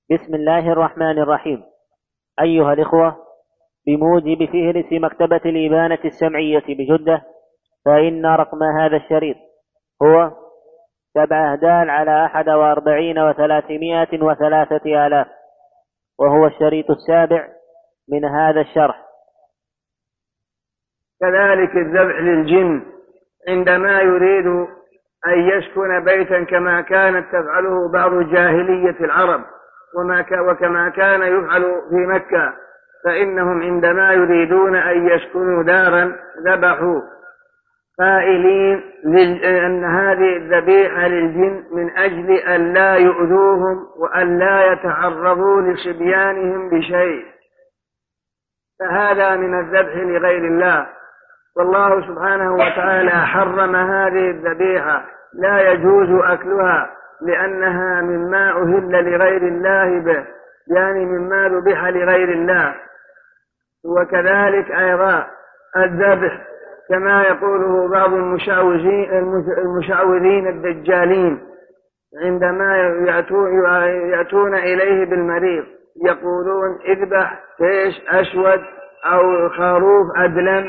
بسم الله الرحمن الرحيم. أيها الإخوة، بموجب فهرس مكتبة الإبانة السمعية بجدة، فإن رقم هذا الشريط هو 7/11/41 و303 وهو الشريط السابع من هذا الشرح. كذلك الذبح للجن عندما يريد أن يسكن بيتا كما كانت تفعله بعض جاهلية العرب وكما كان يفعل في مكة، فإنهم عندما يريدون أن يسكنوا دارا ذبحوا قائلين أن هذه الذبيحة للجن من أجل أن لا يؤذوهم وأن لا يتعرضوا لصبيانهم بشيء، فهذا من الذبح لغير الله. والله سبحانه وتعالى حرم هذه الذبيحة، لا يجوز أكلها لأنها مما أهل لغير الله به، يعني مما ذبح لغير الله. وكذلك أيضا الذبح كما يقوله بعض المشعوذين الدجالين عندما يأتون إليه بالمريض يقولون اذبح فيش أسود أو خروف أدلم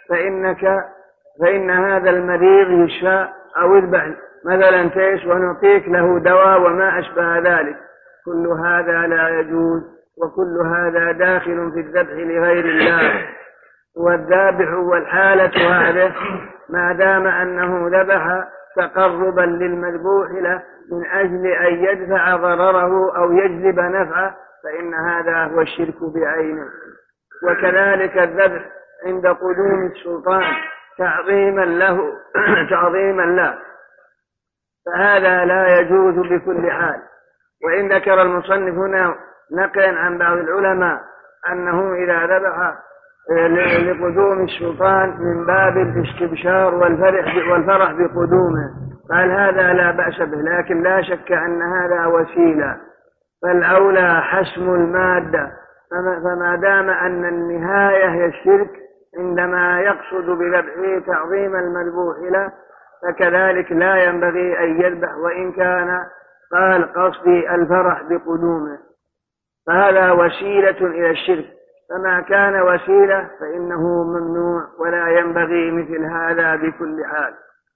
فإن هذا المريض يشفى، أو اذبح مثلا فيش ونعطيك له دواء وما أشبه ذلك. كل هذا لا يجوز، وكل هذا داخل في الذبح لغير الله. والذابح والحالة هذه ما دام أنه ذبح تقربا للمذبوح له من أجل أن يدفع ضرره أو يجلب نفعه، فإن هذا هو الشرك بعينه. وكذلك الذبح عند قدوم السلطان تعظيما له فهذا لا يجوز بكل حال. وإن ذكر المصنف هنا نقلا عن بعض العلماء أنه إذا ذبح لقدوم السلطان من باب الاستبشار والفرح بقدومه، قال هذا لا بأس به، لكن لا شك أن هذا وسيلة، فالأولى حسم المادة. فما دام أن النهاية هي الشرك عندما يقصد بذبحه تعظيم المذبوح له، فكذلك لا ينبغي أن يذبح وإن كان قال قصدي الفرح بقدومه، فهذا وسيلة إلى الشرك. فما كان وسيلة فإنه ممنوع ولا ينبغي مثل هذا بكل حال.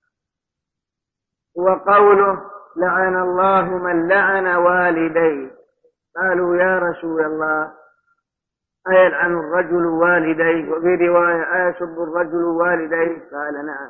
وقوله لعن الله من لعن والديه، قالوا يا رسول الله أيلعن الرجل والديه؟ وفي رواية أيسب الرجل والديه؟ قال نعم،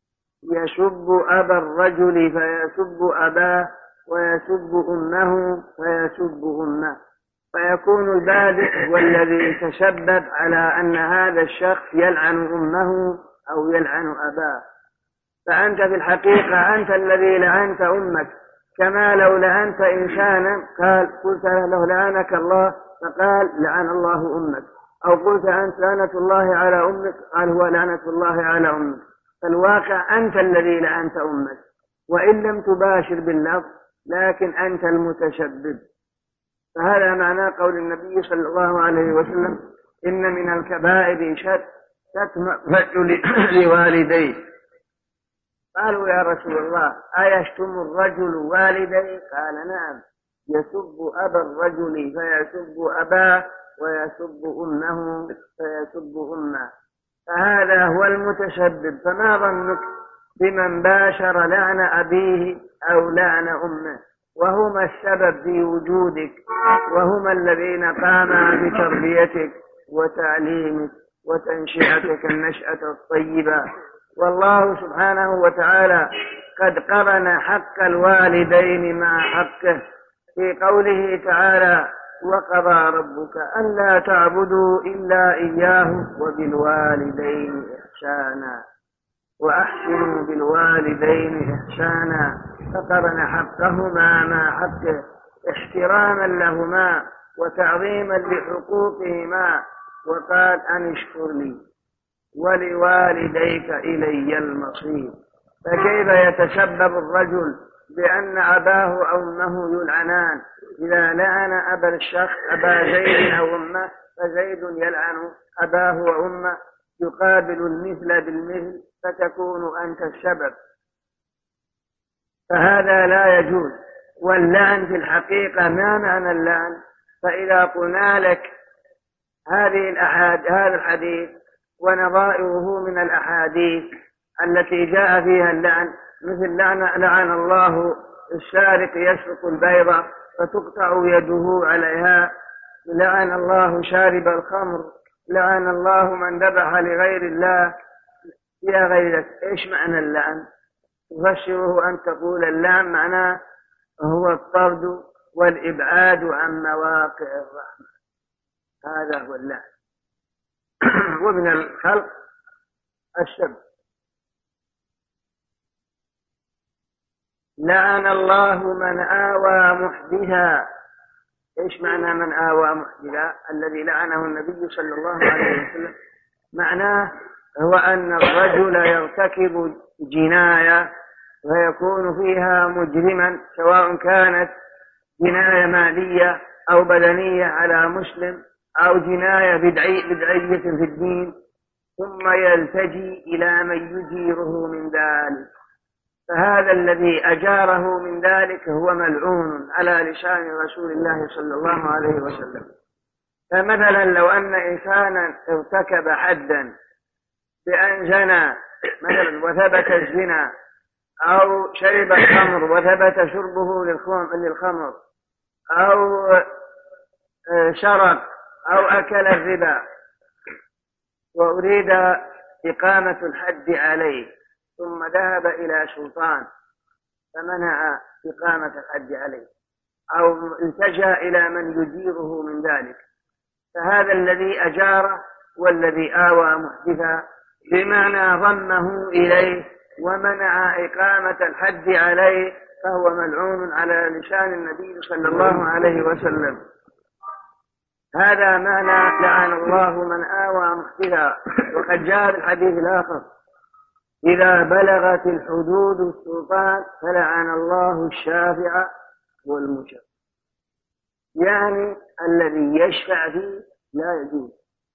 يسب أبا الرجل فيسب أباه، ويسب أمه فيسب أمه، فيكون البادئ والذي تسبب على أن هذا الشخص يلعن أمه أو يلعن أباه. فأنت في الحقيقة أنت الذي لعنت أمك، كما لو لعنت إنسانا قلت له لعنك الله فقال لعن الله أمك، أو قلت أنت لعنة الله على أمك قال هو لعنة الله على أمك. فالواقع أنت الذي لعنت أمك، وإن لم تباشر باللفظ لكن أنت المتسبب. فهذا معنى قول النبي صلى الله عليه وسلم إن من الكبائر شتم الرجل لوالديه. قالوا يا رسول الله أيشتم الرجل والديه؟ قال نعم، يسب أبا الرجل فيسب أباه، ويسب أمه فيسب أمه، فهذا هو المتسبب. فما ظنك بمن باشر لعن أبيه أو لعن أمه، وهما السبب في وجودك، وهما الذين قاما بتربيتك وتعليمك وتنشئتك النشأة الطيبة. والله سبحانه وتعالى قد قرن حق الوالدين مع حقه في قوله تعالى وقضى ربك ألا تعبدوا إلا إياه وبالوالدين إحسانا وأحسنوا بالوالدين إحسانا، فقرن حقهما مع حقه احتراما لهما وتعظيما لحقوقهما، وقال أن اشكر لي ولوالديك إلي المصير. فكيف يتسبب الرجل بأن أباه أو أمه يلعنان؟ إذا لعن أبا الشخص أبا زيد أو أمه فزيد يلعن أباه وأمه، يقابل المثل بالمثل، فتكون أنت السبب، فهذا لا يجوز. واللعن في الحقيقة ما معنى اللعن؟ فإذا قلنا لك هذا الحديث ونظائره من الأحاديث التي جاء فيها اللعن، مثل لعن الله السارق يسرق البيضة فتقطع يده عليها، لعن الله شارب الخمر، لعن الله من ذبح لغير الله، يا غيرك. إيش معنى اللعن؟ تفسره أن تقول اللعن معناه هو الطرد والإبعاد عن مواقع الرحمة، هذا هو اللعن. ومن الخلق السب. لعن الله من آوى محدثا. إيش معنى من آوى محدثا؟ الذي لعنه النبي صلى الله عليه وسلم معناه هو أن الرجل يرتكب جناية ويكون فيها مجرما، سواء كانت جناية مالية أو بدنية على مسلم أو جناية بدعية في الدين، ثم يلتجي إلى من يجيره من ذلك، فهذا الذي أجاره من ذلك هو ملعون على لسان رسول الله صلى الله عليه وسلم. فمثلا لو أن إنسانا ارتكب حدا بأن زنى مثلا وثبت الزنا، أو شرب الخمر وثبت شربه للخمر، أو شرب أو أكل الربا وأريد إقامة الحد عليه، ثم ذهب إلى سلطان فمنع إقامة الحد عليه، أو التجأ إلى من يديره من ذلك، فهذا الذي أجاره والذي آوى محدثا، بمعنى ضمه إليه ومنع إقامة الحد عليه، فهو ملعون على لسان النبي صلى الله عليه وسلم. هذا معنى لعن الله من آوى محدثا. وقد جاء الحديث الآخر: إذا بلغت الحدود السلطان فلعن الله الشافع والمشفع. يعني الذي يشفع فيه لا يجوز.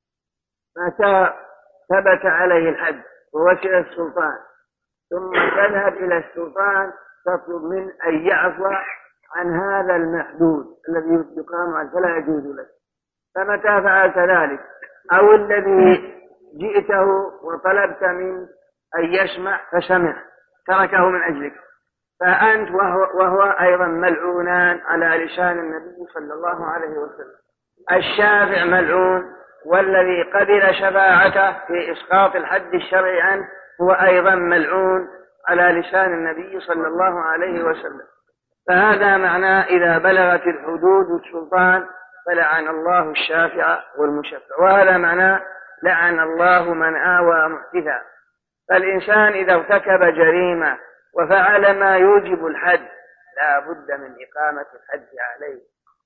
متى ثبت عليه الحد ووصل السلطان ثم تذهب إلى السلطان تطلب من أن يعفو عن هذا المحدود الذي يقام عنه فلا يجوز لك. فمتى فعلت ذلك، أو الذي جئته وطلبت من أن يسمع فسمع تركه من أجلك، فأنت وهو أيضا ملعونان على لسان النبي صلى الله عليه وسلم. الشافع ملعون، والذي قبل شفاعته في إسقاط الحد الشرعي عنه هو أيضا ملعون على لسان النبي صلى الله عليه وسلم. فهذا معناه إذا بلغت الحدود السلطان فلعن الله الشافع والمشفع، وهذا معناه لعن الله من آوى محدثا. فالإنسان إذا ارتكب جريمة وفعل ما يوجب الحد لا بد من إقامة الحد عليه،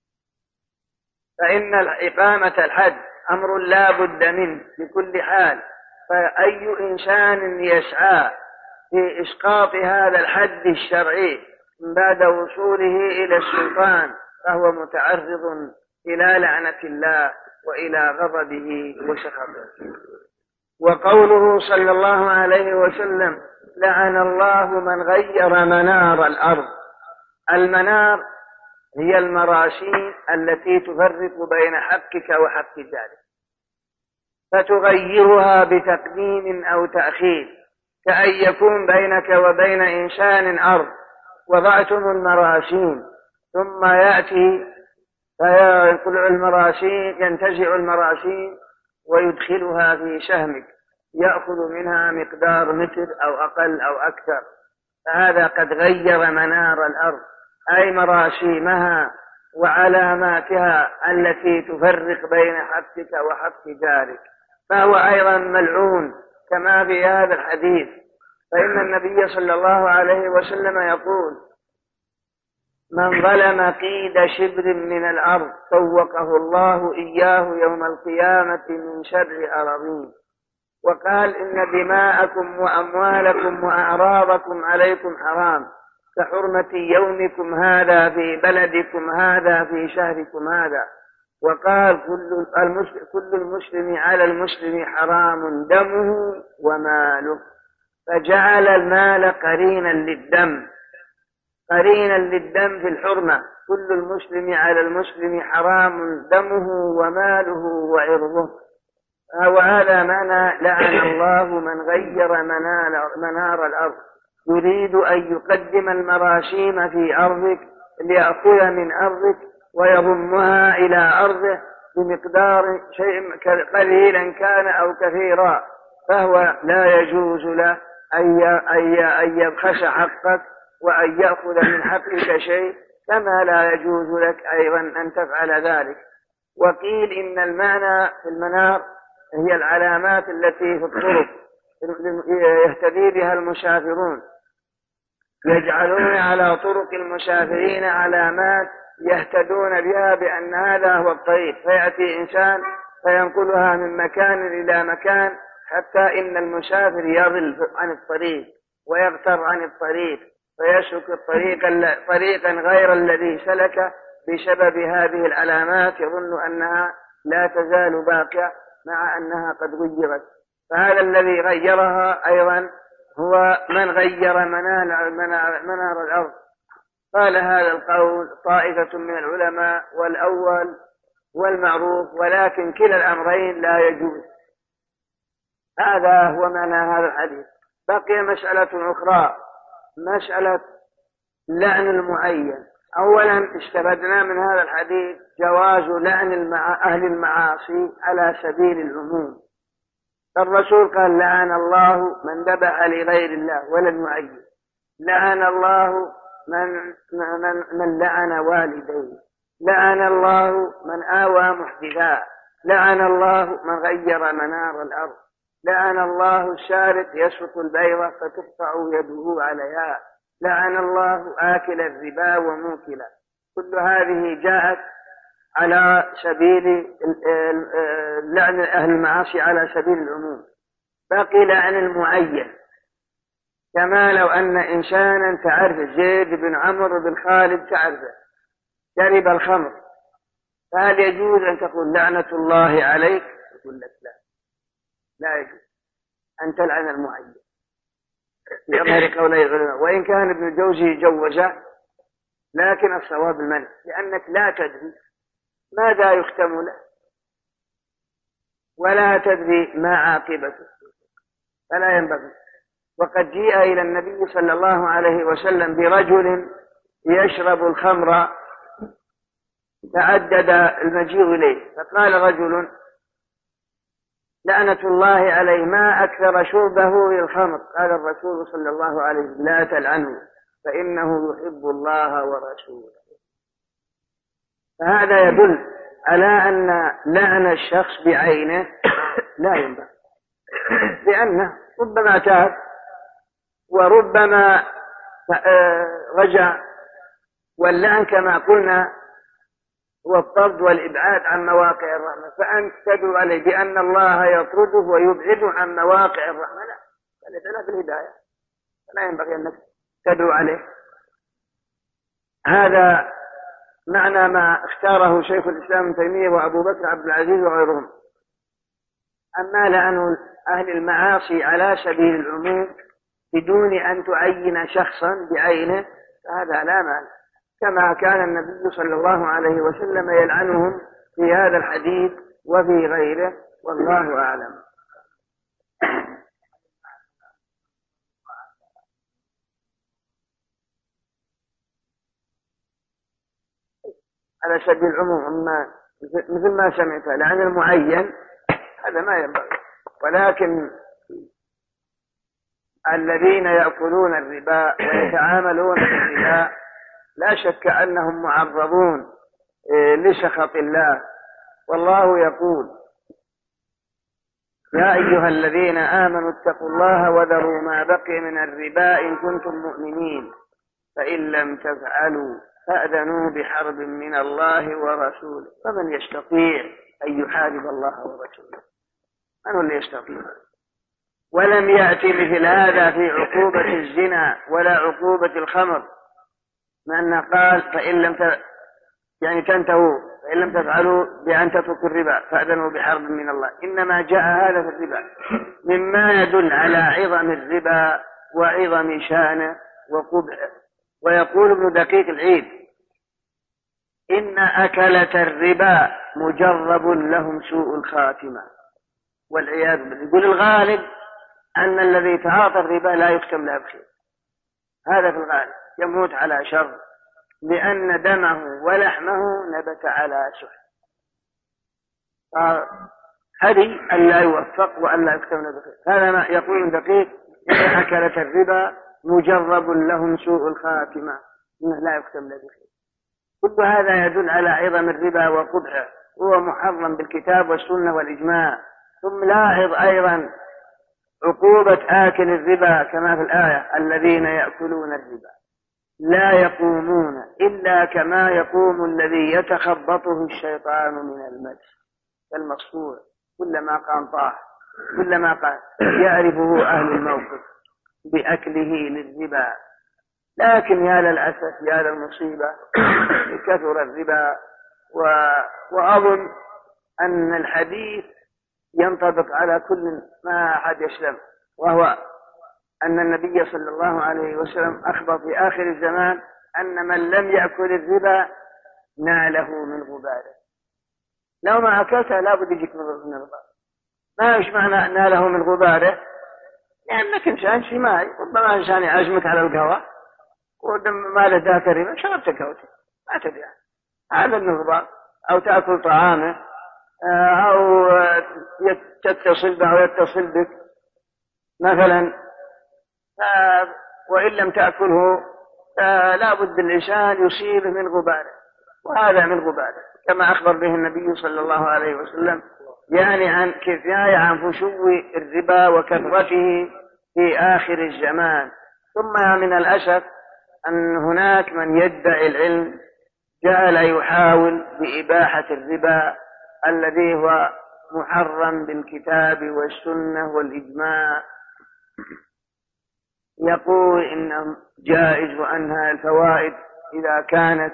فإن إقامة الحد أمر لا بد منه بكل حال. فأي إنسان يسعى في إسقاط هذا الحد الشرعي من بعد وصوله إلى السلطان فهو متعرض إلى لعنة الله وإلى غضبه وسخطه. وقوله صلى الله عليه وسلم: لعن الله من غير منار الأرض. المنار هي المراسيم التي تفرق بين حقك وحق ذلك، فتغيرها بتقديم أو تأخير، كأن يكون بينك وبين إنسان أرض وضعتم المراسيم، ثم يأتي فينزع المراسيم ويدخلها في سهمك، يأخذ منها مقدار متر أو أقل أو أكثر، فهذا قد غير منار الأرض، أي مراسيمها وعلاماتها التي تفرق بين حقك وحق جارك، فهو أيضا ملعون كما في هذا الحديث. فإن النبي صلى الله عليه وسلم يقول: من ظلم قيد شبر من الأرض طوقه الله إياه يوم القيامة من شر أراضين. وقال: إن دماءكم وأموالكم وأعراضكم عليكم حرام كحرمة يومكم هذا في بلدكم هذا في شهركم هذا. وقال: كل المسلم على المسلم حرام دمه وماله، فجعل المال قرينا للدم. قرينا للدم في الحرمة. كل المسلم على المسلم حرام دمه وماله وعرضه. وهذا معنى لعن الله من غير منار الأرض، يريد أن يقدم المراشيم في أرضك ليأخذ من أرضك ويضمها إلى أرضه بمقدار شيء قليلا كان أو كثيرا، فهو لا يجوز له أن يبخس حقك وأن يأخذ من حقك شيء، كما لا يجوز لك أيضا أن تفعل ذلك. وقيل إن المعنى في المنار هي العلامات التي في الطرق يهتدي بها المسافرون، يجعلون على طرق المسافرين علامات يهتدون بها بأن هذا هو الطريق، فيأتي إنسان فينقلها من مكان إلى مكان حتى إن المسافر يضل عن الطريق ويغتر عن الطريق فيسلك طريقا غير الذي سلك بسبب هذه العلامات، يظن أنها لا تزال باقية مع أنها قد غيرت. فهذا الذي غيرها أيضا هو من غير منار الأرض. قال هذا القول طائفة من العلماء، والأول والمعروف، ولكن كلا الأمرين لا يجوز. هذا هو معنى هذا الحديث. بقي مسألة أخرى، مسألة لعن المعين. أولا استفدنا من هذا الحديث جواز لعن أهل المعاصي على سبيل العموم. الرسول قال لعن الله من ذبح لغير الله ولم يعين، لعن الله من لعن والديه، لعن الله من آوى محدثا، لعن الله من غير منار الأرض، لعن الله السارق يسرق البيضة فتقطع يده عليها، لعن الله آكل الربا وموكله. كل هذه جاءت على سبيل لعن أهل المعاصي على سبيل العموم. باقي لعن المعين، كما لو أن إنسانا تعرف زيد بن عمرو بن خالد تعرفه شرب الخمر، فهل يجوز أن تقول لعنة الله عليك؟ يقول لك لا يجوز أن تلعن المعين في أظهر قولي العلماء، وإن كان ابن الجوزي جوزه، لكن الصواب المنع، لأنك لا تدري ماذا يختم له ولا تدري ما عاقبته، فلا ينبغي. وقد جيء إلى النبي صلى الله عليه وسلم برجل يشرب الخمر، تعدد المجيء إليه، فقال رجل لعنة الله عليه ما أكثر شربه للخمر. قال الرسول صلى الله عليه وسلم لا تلعنه فإنه يحب الله ورسوله. فهذا يدل على أن لعن الشخص بعينه لا ينبغي، لأنه ربما تاب وربما رجع، واللعن كما قلنا هو الطرد والإبعاد عن مواقع الرحمة، فأنت تدعو عليه بأن الله يطرده ويبعد عن مواقع الرحمة، لا في الهداية، فلا ينبغي أنك تدعو عليه. هذا معنى ما اختاره شيخ الإسلام ابن تيمية وأبو بكر عبد العزيز وغيرهم. أما لعن أهل المعاصي على سبيل العموم بدون أن تعين شخصا بعينه فهذا لا معنى، كما كان النبي صلى الله عليه وسلم يلعنهم في هذا الحديث وفي غيره، والله أعلم. على سبيل العموم مثل ما سمعت لعن المعين هذا ما ينبغي، ولكن الذين يأكلون الربا ويتعاملون بالربا لا شك أنهم معرضون لسخط الله، والله يقول يا أيها الذين آمنوا اتقوا الله وذروا ما بقي من الربا إن كنتم مؤمنين فإن لم تفعلوا فأذنوا بحرب من الله ورسوله فمن يستطيع أن يحارب الله ورسوله؟ من هو اللي يستطيع؟ ولم يأتي مثل هذا في عقوبة الزنا ولا عقوبة الخمر، مع أنه قال فإن لم تنتهوا فإن لم تفعلوا بأن تتركوا الربا فأذنوا بحرب من الله. إنما جاء هذا في الربا مما يدل على عظم الربا وعظم شانه وقبحه، ويقول ابن دقيق العيد: إن أكلة الربا مجرب لهم سوء الخاتمة، والعياذ بالله. يقول الغالب أن الذي يتعاطى الربا لا يختم له بخير، هذا في الغالب، يموت على شر، لأن دمه ولحمه نبت على سحر. هذه أن لا يوفق وأن لا يختم له بخير. هذا ما يقول ابن دقيق: إن أكلة الربا مجرب لهم سوء الخاتمة، إنه لا يختم له بخير. كل هذا يدل على عظم الربا وقبحه، هو محرم بالكتاب والسنة والإجماع. ثم لاحظ أيضا عقوبة آكل الربا كما في الآية: الذين يأكلون الربا لا يقومون إلا كما يقوم الذي يتخبطه الشيطان من المس المقصور. كلما قام طاح، كلما قام يعرفه أهل الموقف بأكله للربا. لكن يا للأسف، يا للمصيبة، كثر الربا. وأظن أن الحديث ينطبق على كل ما أحد يسلم، وهو أن النبي صلى الله عليه وسلم أخبر في آخر الزمان أن من لم يأكل الربا ناله من غباره. لو ما أكلته لا بد يجيك من الغبار. ما إيش معنى ناله من غباره؟ لأنك إنسان شماعي، ربما إنسان يعزمك على القهوة وما له ذاك الربا شربت قهوته ما تدري، هذا الغبار. أو تأكل طعامه، أو تتصل به أو يتصل بك مثلا، وإن لم تأكله لا بد الإنسان يصيبه من غباره، وهذا من غباره كما أخبر به النبي صلى الله عليه وسلم، يعني عن كفاية عن فشو الربا وكثرته في آخر الزمان. ثم من الأسف أن هناك من يدعي العلم جعل يحاول بإباحة الربا الذي هو محرم بالكتاب والسنة والإجماع. يقول إنه جائز وأنها الفوائد إذا كانت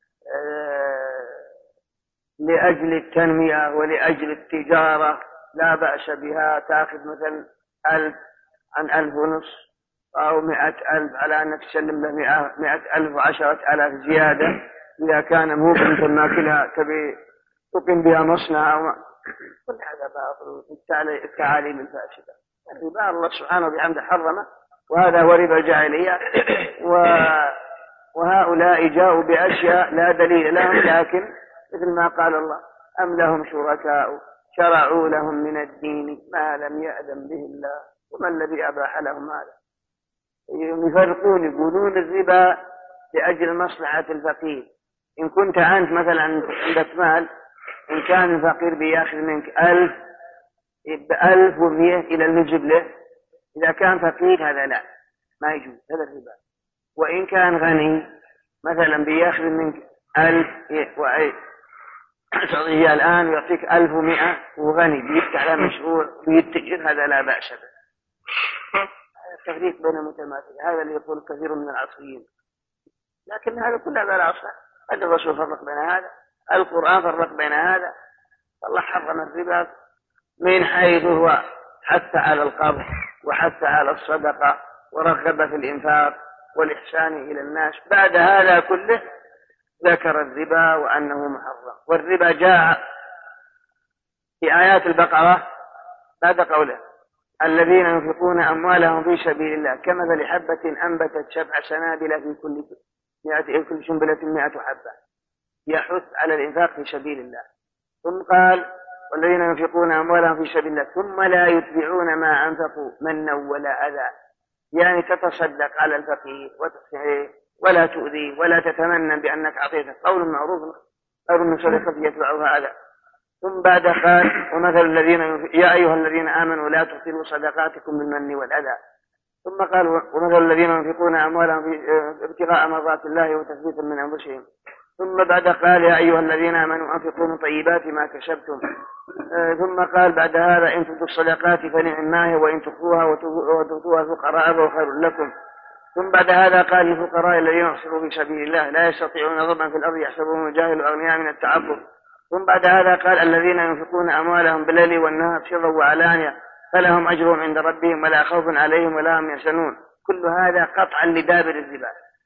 لأجل التنمية ولأجل التجارة لا بأس بها. تأخذ مثل 1000 عن 1500 أو 100,000 على أنك تسلم له 100,000 و10,000 زيادة، إذا كان مو مثل ما كلها تبي تقيم بها مصنع أو كل هذا باطل التعاليم الفاسدة. الربا الله سبحانه وبحمده حرمه، وهذا هو ربا الجاهلية. وهؤلاء جاءوا بأشياء لا دليل لهم، لكن مثل ما قال الله: أم لهم شركاء شرعوا لهم من الدين ما لم يأذن به الله وما الذي أباح لهم هذا. يفرقون، يقولون الربا لأجل مصلحة الفقير. إن كنت أنت مثلا عندك مال، إن كان الفقير بيأخذ منك 1000 ب1100 إلى المجب له، إذا كان فقير هذا لا، ما يجوز، هذا الربا. وإن كان غني مثلا بيأخذ منك 1000 تعطيه الآن ويعطيك 1100 وغني بيفتح له مشروع ويتجر، هذا لا بأس به. التفريق بين المتماثلين هذا اللي يقول كثير من العصريين، لكن هذا كله لا العصر. هذا الرسول فرق بين هذا، القرآن فرق بين هذا. الله حرم الربا من حيث هو حث على القرض وحث على الصدقة ورغب في الإنفاق والإحسان إلى الناس. بعد هذا كله ذكر الربا وأنه محرم. والربا جاء في آيات البقرة بعد قوله: الذين ينفقون أموالهم في سبيل الله كمثل حبة أنبتت 7 سنابل في كل سنبلة 100 حبة، يحث على الإنفاق في سبيل الله. ثم قال: والذين ينفقون أموالهم في سبيل الله ثم لا يتبعون ما أنفقوا منا ولا أذى، يعني تتصدق على الفقير ولا تؤذي ولا تتمنى بأنك أعطيته، قول معروف خير من صدقة يتبعها أذى. ثم بعد قال: ومثل الذين يا أيها الذين آمنوا لا تبطلوا صدقاتكم بالمن والأذى. ثم قال: ومثل الذين ينفقون أموالهم ابتغاء مرضات الله وتثبيتا من أنفسهم. ثم بعد قال: يا أيها الذين آمنوا أنفقوا من طيبات ما كسبتم. ثم قال بعد هذا: إن تؤتوا الصدقات فنعما هي وإن تخفوها وتؤتوها الفقراء فهو خير لكم. ثم بعد هذا قال: للفقراء الذين يحصروا في سبيل الله لا يستطيعون ضربا في الأرض يحسبهم الجاهل أغنياء من التعفف. ثم بعد هذا قال: الذين ينفقون أموالهم بالليل والنهار سرا وعلانية فلهم أجرهم عند ربهم ولا خوف عليهم ولا هم يحزنون. كل هذا قطعا لدابر الربا.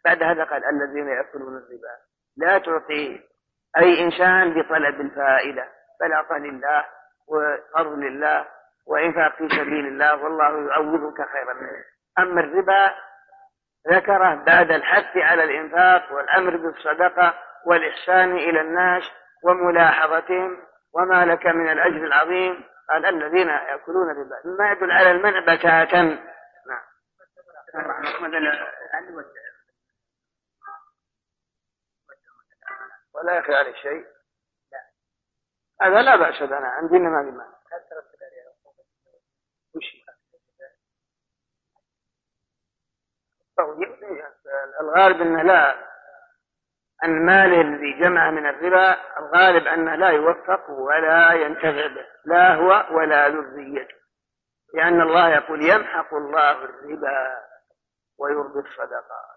بعد هذا قال الذين يأكلون الربا لا تعطي أي إنسان بطلب الفائدة، بل أعطى لله وقرض لله وإنفاق في سبيل الله والله يعوضك خيرا منه. أما الربا ذكره بعد الحث على الإنفاق والأمر بالصدقة والإحسان إلى الناس وملاحظتهم وما لك من الأجر العظيم، قال الذين يأكلون الربا، ما يدل على المنع بتاتا. نعم. ولا يخفى عليه شيء، هذا لا بأس لنا عندنا ما بما الغالب أنه لا، أن ماله الذي جمع من الربا الغالب أنه لا يوفق ولا ينتفع به لا هو ولا ذريته، لأن الله يقول يمحق الله الربا ويربي الصدقات.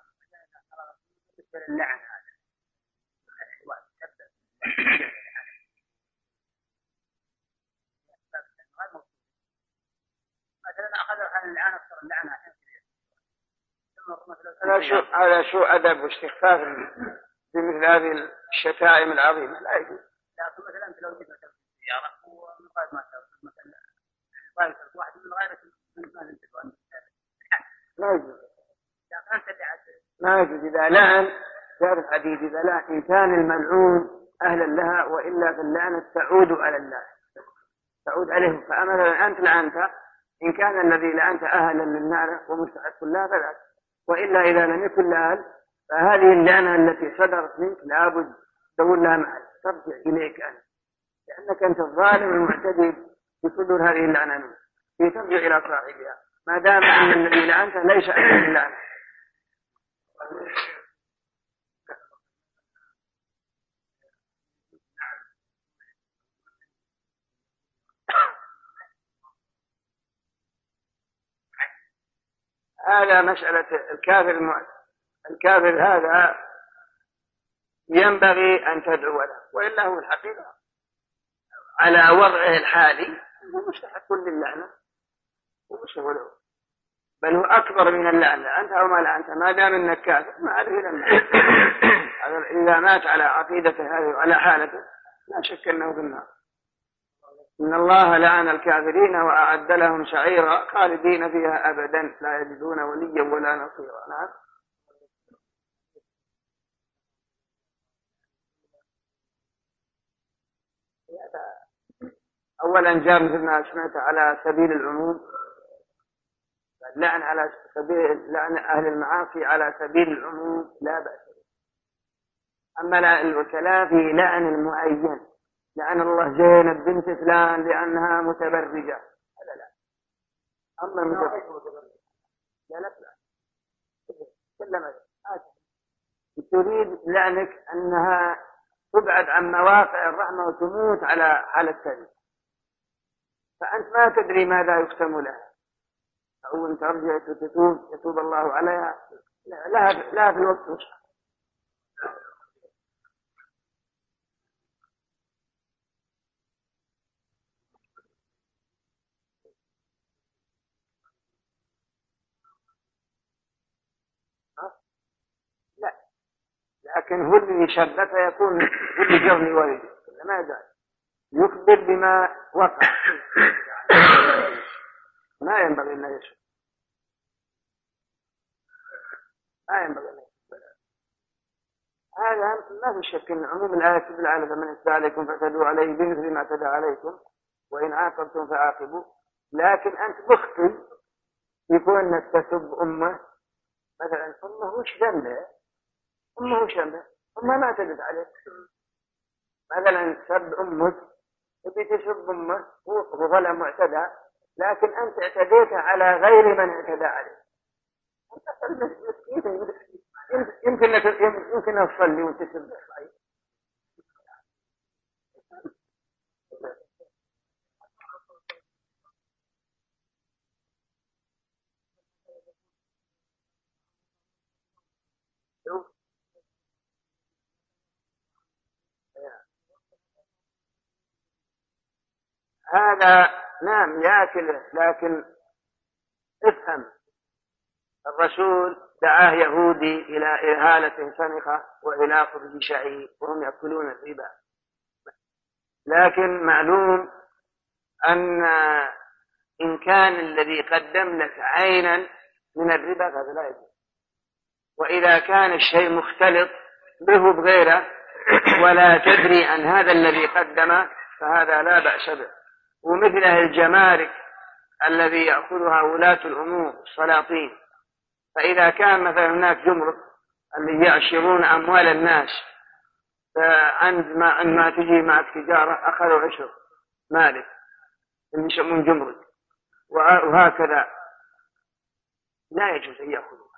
هذا شو أدب واستخفاف بمثل هذه الشتائم العظيمة، لا يجوز. لكن مثلا أنت لو جيت مثلا في السيارة ومن قائد ما تسوي مثلا قائد واحد من غيرك ما يجوز. لكن أنت ما يجوز إذا لعن، تعرف حديث إذا لعن إنسان الملعون أهلا لها وإلا فاللعنة تعود على الله، تعود عليه. فأمثلا أنت لعنت، إن كان الذي لعنت أهلا للنار ومستحق لها فلا، وإلا إذا لم يكن لأهل فهذه اللعنة التي صدرت منك لابد تقول لها معك ترجع إليك أنت، لأنك أنت الظالم المعتدي بصدور هذه اللعنة منك، ترجع إلى صاحبها ما دام أن الذي لعنته ليس أهلا للعنة. هذا مسألة الكافر الكافر هذا ينبغي أن تدعو له، وإلا هو الحقيقة على وضعه الحالي هو مستحق للعنة ومشغله، بل هو أكبر من اللعنة. أنت أو ما لعنت ما دام أنك كافر ما عليه لعنة. إذا مات على عقيدته هذه وعلى حالته لا شك أنه في النار. إن الله لعن الكافرين وأعد لهم سعيرا خالدين فيها أبدا لا يجدون وليا ولا نصيرا. نعم. أولا جاء مثل ما سمعت على سبيل العموم، اللعن على سبيل لعن أهل المعاصي على سبيل العموم لا بأس. أما الكلام في لعن المعين، لعن الله زينب بنت فلان لأنها متبرجة، هذا لا. أما المتبرجة لا لا كلمة تريد لعنك أنها تبعد عن مواقع الرحمة وتموت على حال التالي، فأنت ما تدري ماذا يختم لها، أو أن ترجع يتوب الله عليها، لا في الوقت وشها. لا، لكن هو اللي يشبه فيكون هو اللي جرني والدي ما يدعي يخبر بما وقع، ما ينبغي أن يشبه، ما ينبغي أن يشبه. هذا ما في شك أن عموم الآية تدل على فمن اعتدى عليكم فاعتدوا عليه بمثل ما اعتدى عليكم وإن عاقبتم فعاقبوا. لكن أنت مخطئ يكون أنك تسب أمه مثلا، أمه وش ذنبه؟ أمه وش ذنبه؟ أمه ما اعتدت عليك. مثلا سب أمك تبي تسب أمه وظلم معتدى، لكن أنت اعتديت على غير من اعتدى عليك. يمكن تصلي وتسب هذا نعم يأكله، لكن افهم الرسول دعاه يهودي إلى إهالة سنخة وإلى قبض شعير وهم يأكلون الربا. لكن معلوم أن إن كان الذي قدم لك عينا من الربا فهذا لا يجوز، وإذا كان الشيء مختلط به بغيره ولا تدري عن هذا الذي قدم فهذا لا بأس به. ومثله الجمارك الذي يأخذها ولاة الأمور السلاطين، فإذا كان مثلا هناك جمرك اللي يعشرون أموال الناس، فعندما تجي معك تجارة أخذوا عشر مالك اللي يسمون جمرك وهكذا لا يجوز أن يأخذوها.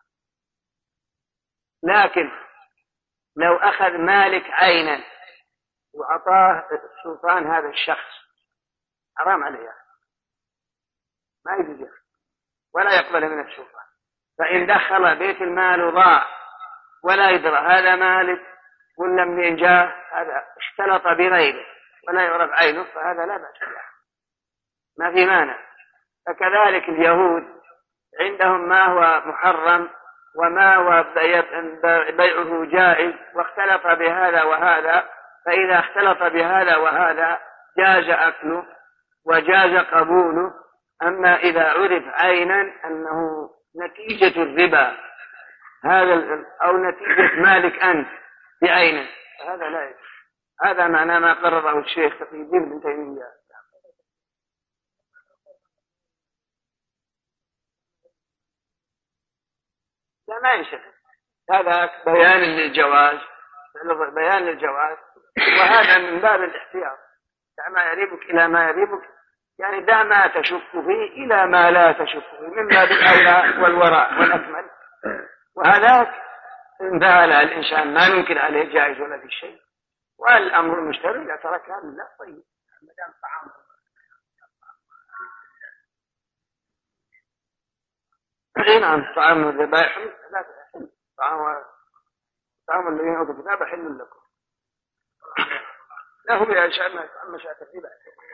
لكن لو أخذ مالك عينا وأعطاه السلطان هذا الشخص حرام عليه، ما يجوز ولا يقبل من السلطان. فإن دخل بيت المال وضاع ولا يدرى هذا مالك ولا منين جاء، هذا اختلط بغيره ولا يعرف عينه، فهذا لا بأس به، ما في مانع. فكذلك اليهود عندهم ما هو محرم وما هو بيعه جائز واختلط بهذا وهذا، فإذا اختلط بهذا وهذا جاز أكله وجاز قبوله. أما إذا عرف عينا أنه نتيجة الربا هذا أو نتيجة مالك أنت بعينه هذا لا يجوز. هذا معنى ما قرره الشيخ تقي الدين ابن تيمية. لا ما ينشغل، هذا بيان للجواز، بيان للجواز، وهذا من باب الاحتياط. دع ما يريبك إلى ما يريبك، يعني دع ما تشك فيه إلى ما لا تشك فيه، من باب الأولى والوراء والأكمل. وهذاك إن فعل الإنسان ما ننكر عليه جائز ولا في شيء، والأمر المشترك إذا تركها لله طيب. نعم طعام الذبائح لا تحل، طعام الذين أوتوا الكتاب حل لكم. لا هو يا شأن عما شاء الربا.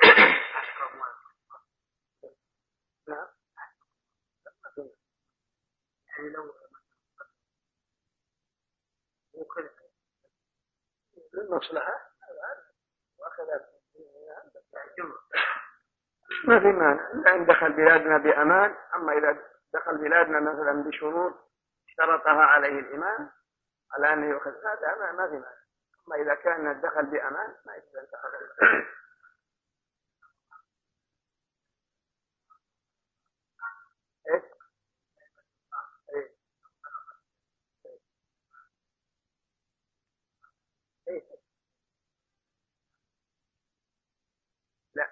نعم يعني لو ممكن للمصلحة وأخذ ما في مانع إلا أن دخل بلادنا بأمان. أما إذا دخل بلادنا مثلا بشروط اشترطها عليه الإمام على أنه يأخذ هذا ما في مانع. أما إذا كان الدخل بأمان ما يجوز أن تأخذ. لا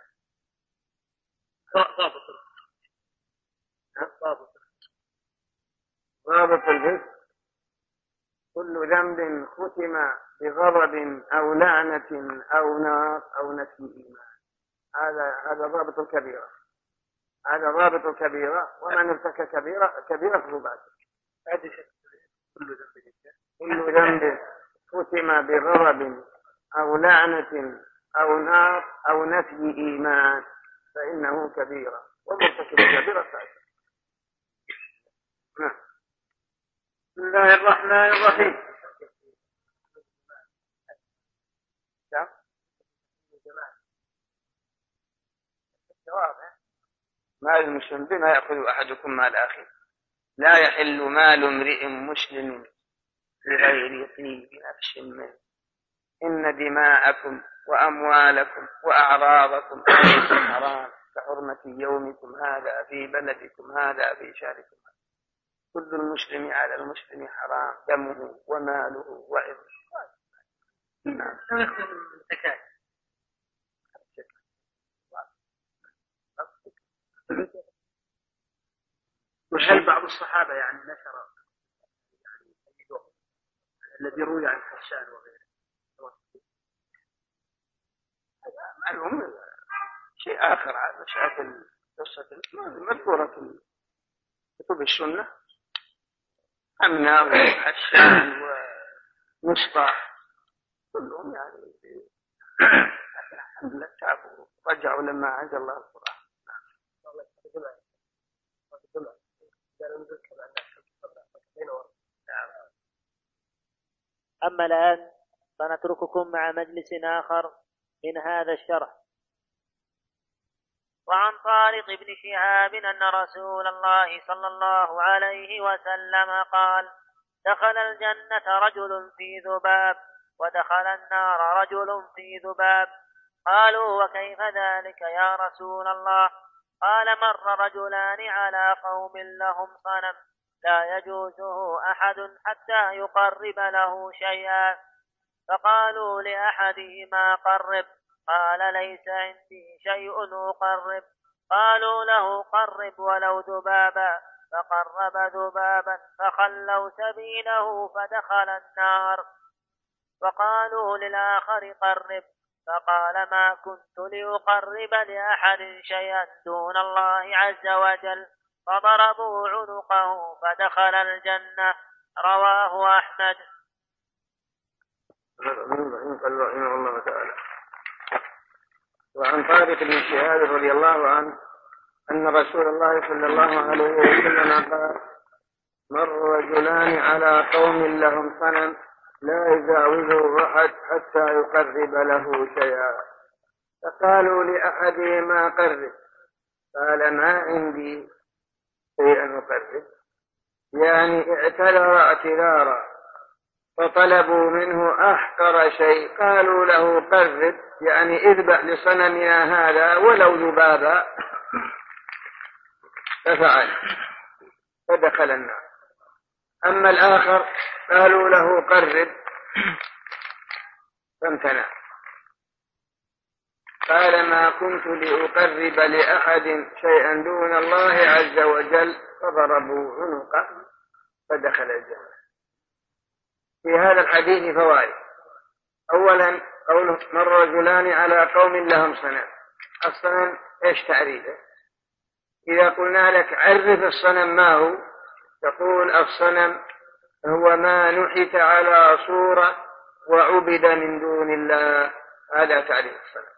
ضابط الفسق كل ذنب ختم بغضب أو لعنة أو نار أو نفي إيمان. هذا ضابط الكبيرة، هذا ضابط الكبيرة. ومن ارتكب كبيرة فهو كل ذنب ختم بغضب أو لعنة أو نار أو نفي إيمان فإنه كبيرة، ومرتكب كبيرة فاسق. بسم الله الرحمن الرحيم. مال المسلم بما يأخذ أحدكم مال أخيه، لا يحل مال امرئ مسلم بغير طيب نفس منه، إن دماءكم وأموالكم وأعراضكم عليكم حرام كحرمة يومكم هذا في بلدكم هذا في شهركم. كل المسلم على المسلم حرام دمه وماله وعرضه. نعم. وهل بعض الصحابة يعني نشر يعني الذي روي عن حسان وغيره؟ معلوم شيء آخر على مشاكل قصة مذكورة في كتب السنة، أمنا وحسان ومصطح كلهم يعني الحمد لله تعبوا رجعوا لما أنزل الله القرآن. قالوا نذكر أن أما الآن فنترككم مع مجلس آخر من هذا الشرح. وعن طارق بن شهاب أن رسول الله صلى الله عليه وسلم قال: دخل الجنة رجل في ذباب، ودخل النار رجل في ذباب. قالوا: وكيف ذلك يا رسول الله؟ قال: مر رجلان على قوم لهم صنم لا يجوزه أحد حتى يقرب له شيئا، فقالوا لأحدهما: قرب. قال: ليس عندي شيء أقرب. قالوا له: قرب ولو ذبابا. فقرب ذبابا فخلوا سبيله فدخل النار. وقالوا للآخر: قرب. فقال: ما كنت لأقرب لأحد شيئا دون الله عز وجل. فضربوا عنقه فدخل الجنة. رواه أحمد. رحمه الله تعالى. وعن طارق بن شهاب رضي الله عنه أن رسول الله صلى الله عليه وسلم قال: مر رجلان على قوم لهم صنم لا يجاوزه أحد حتى يقرب له شيئا، فقالوا لأحدهما: قرب. قال: ما عندي شيئا أقرب، يعني اعتذر اعتذارا، فطلبوا منه أحقر شيء، قالوا له: قرب، يعني اذبح لصنمنا هذا ولو ذبابا، ففعل فدخل النار. أما الآخر قالوا له: قرب، فامتنع. قال: ما كنت لأقرب لأحد شيئا دون الله عز وجل. فضربوا عنقه فدخل الجنة. في هذا الحديث فوائد. أولا قوله: مر رجلان على قوم لهم صنم. الصنم إيش تعريفه؟ إذا قلنا لك عرف الصنم ما هو، تقول: الصنم هو ما نحت على صورة وعبد من دون الله. هذا تعريف الصنم.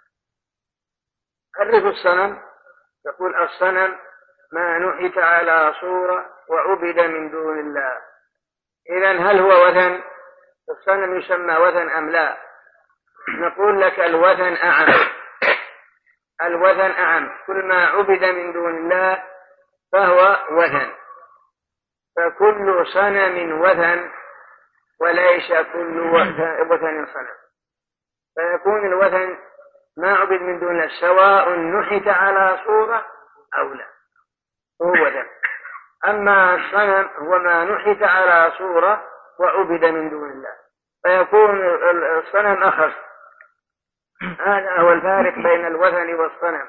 عرف الصنم، تقول: الصنم ما نحت على صورة وعبد من دون الله. إذن هل هو وثن؟ الصنم يسمى وثن أم لا؟ نقول لك: الوثن أعم. الوثن أعم، كل ما عبد من دون الله فهو وثن، فكل صنم وثن وليس كل وثن صنم. فيكون الوثن ما عبد من دون الله سواء نحت على صورة أو لا، هو وثن. أما الصنم هو ما نحت على صورة وعبد من دون الله، فيكون الصنم أخف. هذا هو الفارق بين الوثن والصنم،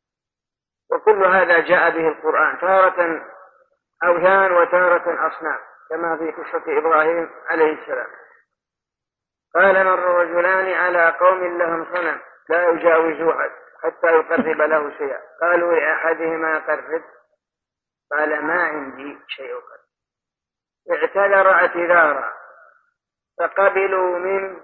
وكل هذا جاء به القرآن، تارة أوثان وتارة أصنام، كما في قصة إبراهيم عليه السلام. قال: مر رجلان على قوم لهم صنم لا يجاوز أحد حتى يقرب له شيئا، قالوا لأحدهما: قرب. قال: ما عندي شيء أقرب. اعتذر اعتذارا، فقبلوا من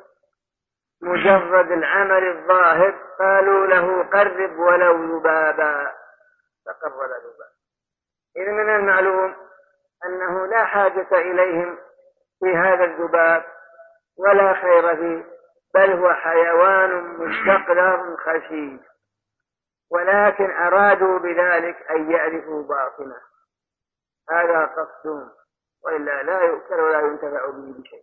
مجرد العمل الظاهر، قالوا له: قرب ولو ذبابا، فقرب ذبابا. إذ من المعلوم أنه لا حاجة إليهم في هذا الذباب ولا خير فيه، بل هو حيوان مستقذر خسيس، ولكن أرادوا بذلك أن يعرفوا باطنه. هذا قصدهم، وإلا لا يؤكل ولا ينتفع به بشيء.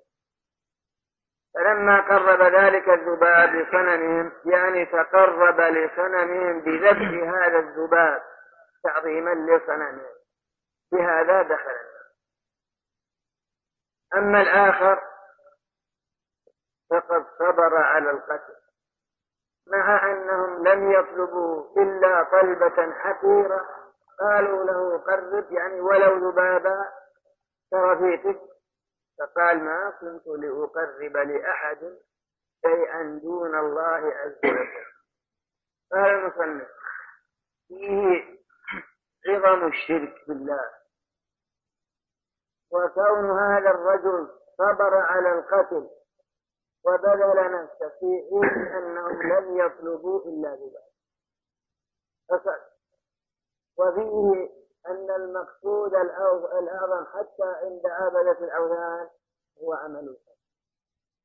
فلما قرب ذلك الذباب لصنمهم، يعني تقرب لصنمهم بذبح هذا الذباب تعظيما لصنمهم، بهذا دخل النار. أما الآخر فقد صبر على القتل، مع أنهم لم يطلبوا إلا طلبة حقيرة، قالوا له: قرب، يعني ولو ذبابا كرفيقك. فقال: ما كنت لأقرب لأحد شيئا دون الله عز وجل. قال المصنف: فيه عظم الشرك بالله، وكون هذا الرجل صبر على القتل وبذل نفسه في حين أنهم لم يطلبوا إلا ذلك فقط. وفيه أن المقصود الأعظم حتى عند عبدة الأوثان هو عمل الخير.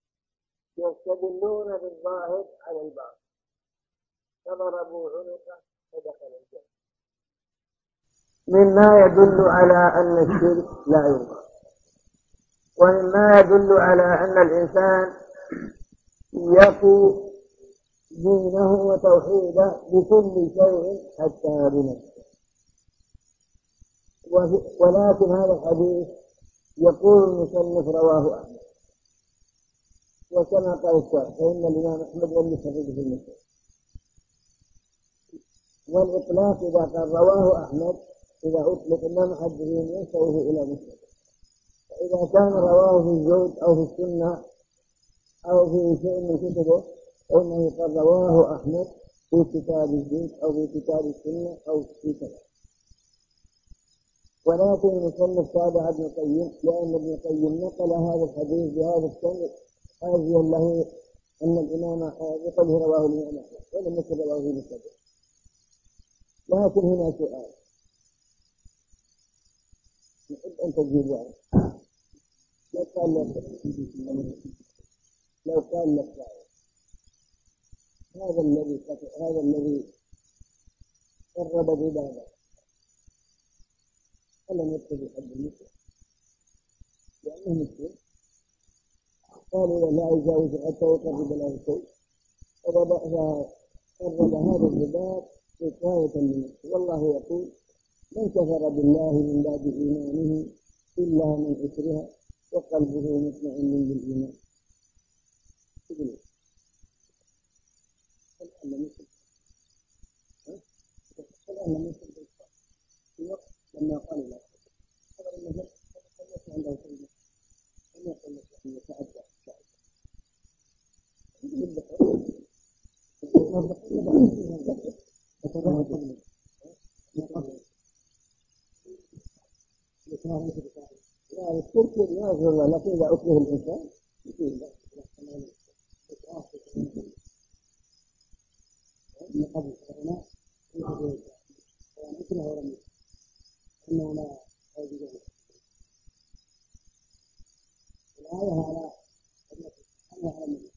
يستدلون بالظاهر على الباطن، فضربوا عنقه فدخل الجنة. مما يدل على أن الشرك لا يغفر، ومما يدل على أن الإنسان يقي دينه وتوحيده بكل شيء حتى بنفسه. ولكن هذا الحديث يقول المصنف رواه أحمد، وكما قال الشارح فإن الإمام أحمد لم يخرجه في المسند. والإطلاق إذا قال رواه أحمد إذا أطلق الإمام محدثين ينسبه إلى مسند، فإذا كان رواه في الزهد أو في السنة أو في شيء من كتبه فإنه قال رواه أحمد في كتاب الزهد أو في كتاب السنة أو في كذا. ولكن المصنف تابع ابن القيم لأن ابن القيم نقل هذا الحديث بهذا السند حاجيا له أن الإمام بقوله رواه الإمام أحمد ولم يكن رواه في مسند. لكن هنا سؤال نحب أن تجيب عنه. لو قال لك هذا الذي قرب عباده ألم يقتضي حد المسلم لأنه مسلم، قالوا لا يجاوز حتى يقرب له شيء، فقرب هذا العباد وقاية للنفس. والله يقول من كفر بالله من بعد إيمانه إلا من أكره وقلبه مطمئن بالإيمان. الآن مسلم لما قال لا خبر النجم فليس عنده شيء لم يقل لك أن يتعدى لا الشرك لا يغفر الله، لكن إذا أكره الإنسان يقول لا من قبل العلماء مثل ولم أنه لا يجوز الآية على أنه على النبي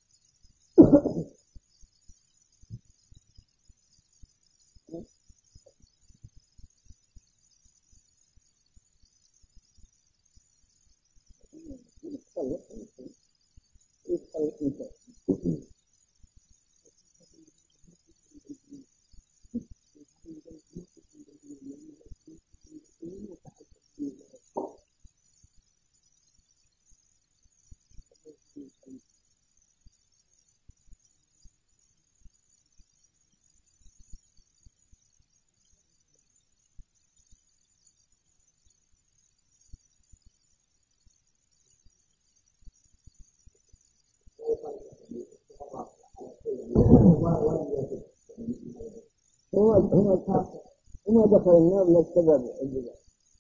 هنا دخل النار للسبب الجزاء.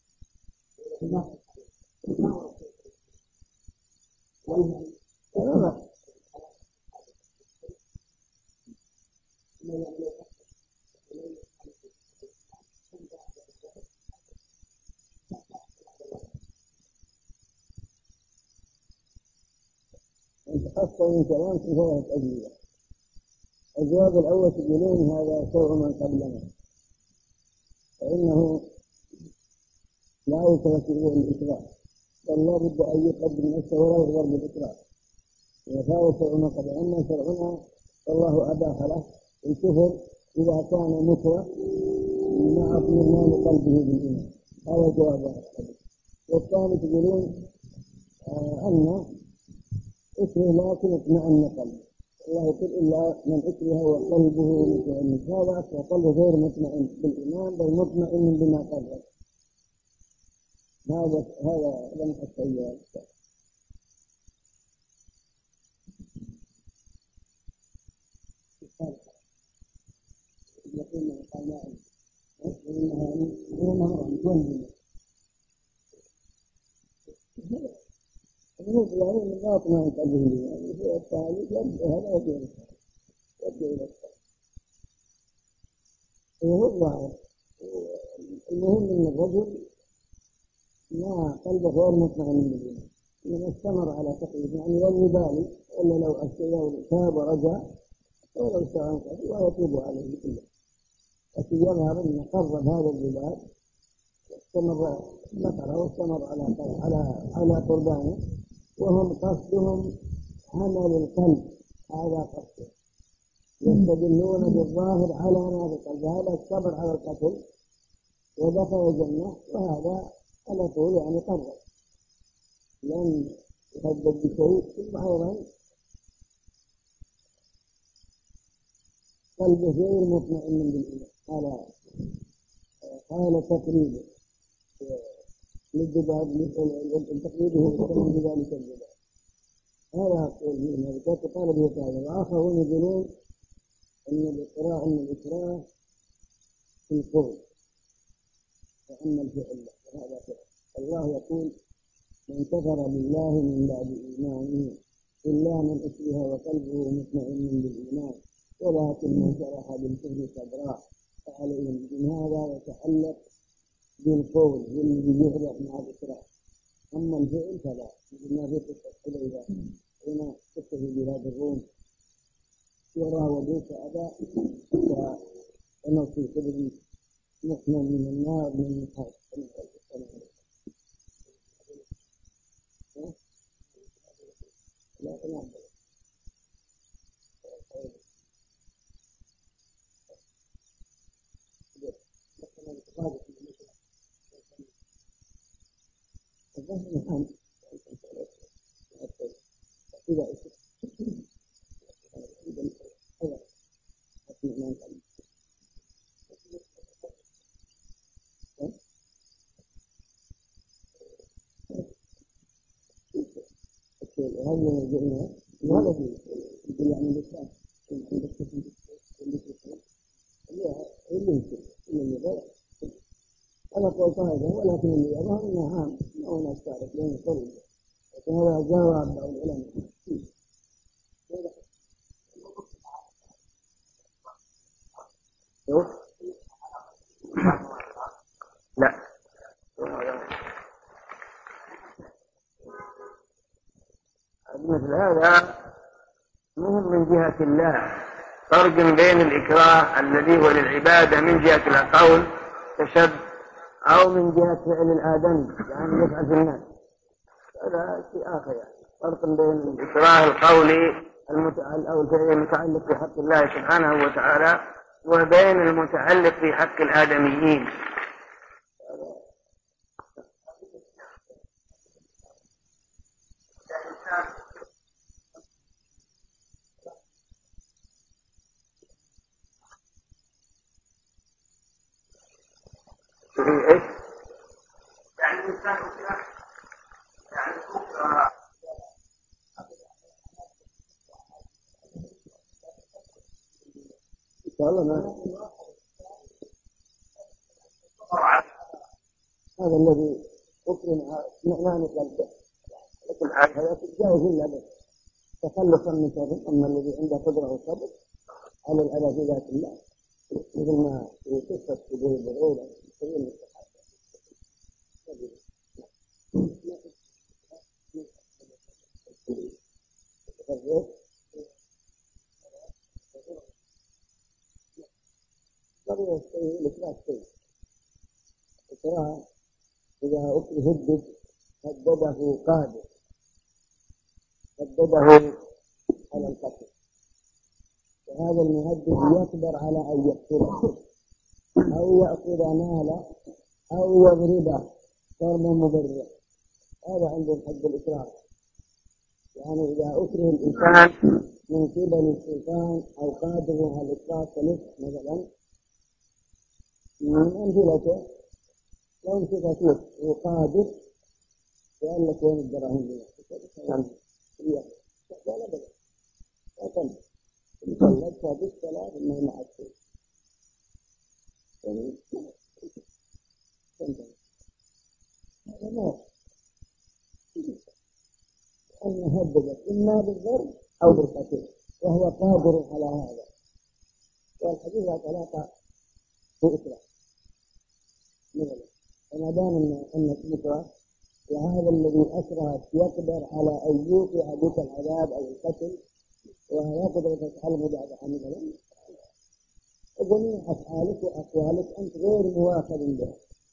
أصلا من كلام ثلاثة أجوبة. الجواب الأول تقولون هذا شيء من قبلنا، فإنه لا يترك به الإكراه، بل لا بد أن يقدم نفسه ولا يغضر بالإكراه. وهذا شيء من قبل. أما شرعنا فالله أباح له الكفر إذا كان مكره مع اطمئنان قلبه بالإيمان. هذا جواب الحديث. والثاني تقولون أن إكره لكن اطمئن قلبه، الله يقول إلا من أكره وقلبه مطمئن. هذا أصلا قلبه غير مطمئن بالإيمان بل مطمئن بما قبله. هذا لم أستطيع. يقول قال لا إنها من لا اطمئن قلبه يعني هو التالي هذا يدعو إلى السلام. وهو الظاهر المهم أن الرجل ما قلبه غير مطمئن بالإيمان، إنما استمر على تقليد يعني لا يبالي إلا لو تاب ورجع ولو سواء ويتوب عليه كله. لكن يظهر أن قرب هذا البلاد واستمر مطره واستمر على قربانه، وهم قصدهم عمل القلب، هذا قصده، يستدلون بالظاهر على ما في القلب، هذا الصبر على القتل ودخل الجنة، وهذا على طول يعني قرب لم يهدد بشيء. ثم أيضا قلبه غير مطمئن بالإيمان، قال تقريبا للجبال تقريبه من ذلك الجبال، هذا يقول من هذا قال به تعالى. وآخرون يقولون أن الإكراه في القول وأن الفعل، وهذا فعل. الله يقول من كفر بالله من بعد إيمانه إلا من أكره وقلبه مطمئن بالإيمان ولكن من شرح بالكفر صدرا فعليهم. من هذا يتعلق بالقول والذي يعرف مع الإكراه، أما الفعل فلا. ما في قصة حذيفة هنا قصة في بلاد الروم يراودوك أبا ونصي قدر نحن من النار من الحق. لا تنعبد ولكن اللي يظهر انه عام او ناس تعرف لين يقول لكن هذا جواب بعض العلماء. لا مثل هذا مهم من جهة الله، فرق بين الإكراه الذي هو للعبادة من جهة القول تشد أو من جهة فعل الآدم يعني يفعل في الناس، هذا شيء آخر. يعني فرق بين الإكراه القولي أو الفعل المتعلق بحق الله سبحانه وتعالى وبين المتعلق بحق الآدميين. إيش؟ يعني الإنسان يعني إن شاء الله ما هذا الذي أكرم معنى قلبه، لكن هذا جائز إلا بس تخلصا من شر. أما الذي عنده قدرة وصبر على الأذى في ذات الله مثل ما في قصة سبيل البعيرة إذا هدده قادر هدده على القتل، وهذا المهدد يقدر على أن يقتله أو يأخذ ماله أو يضربه ضربا مبررا، هذا عندهم حد الإكراه. يعني إذا أكره الإنسان من قبل السلطان أو قادر على الإكراه مثلا من أمثلته لو امسك فيه وقادر وقال لك وين الدراهم دي لا بد لكن يطلقها بالصلاة إنه مع الشيء هذا ما أن يهددك إما بالضرب أو بالقتل وهو قادر على هذا. والحديث ثلاثة في إكراه مثلا، فما دام أن الإكراه وهذا الذي أكرهك يقدر على أن يوقع بك العذاب أو القتل ويقدر تفعله بعد عمل. جميع أفعالك وأقوالك أنت غير مواخذ بها.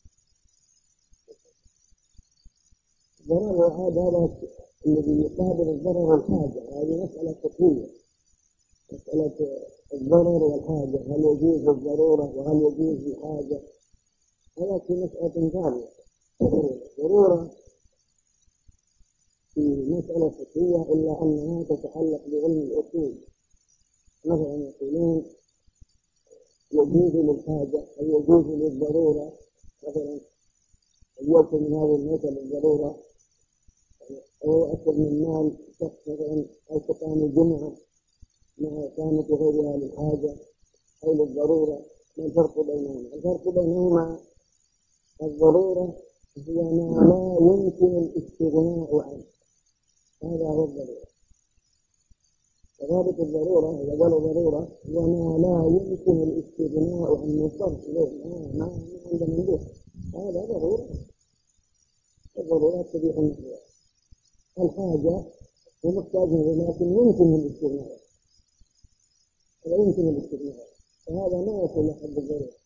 ضرر هذا الذي يقابل الضرر والحاجة، هذه مسألة فقهية، مسألة الضرر والحاجة، هل يجوز الضرورة وهل يجوز الحاجة؟ هذا في مسألة ثانية. ضرورة في مسألة فقهية إلا أنها تتعلق بعلم الأصول. مثلا يقولون يجوز للحاجة أو يجوز للضرورة، مثلا يأكل من هذا المثل الضرورة أو يأكل من مال شخص مثلا أو تقام الجمعة مع كانت غيرها للحاجة أو للضرورة. ما الفرق بينهما؟ الفرق بينهما الضرورة هي ما لا يمكن الاستغناء عنه، هذا هو الضرورة. كذلك الضرورة إذا قالوا ضرورة هي ما لا يمكن الاستغناء عن الصرف إليه، ما عندنا ندوح، هذا ضرورة. الضرورات تبيح النحو. الحاجة هو محتاج لكن يمكن الاستغناء، لا يمكن الاستغناء، فهذا ما يصل لحد الضرورة.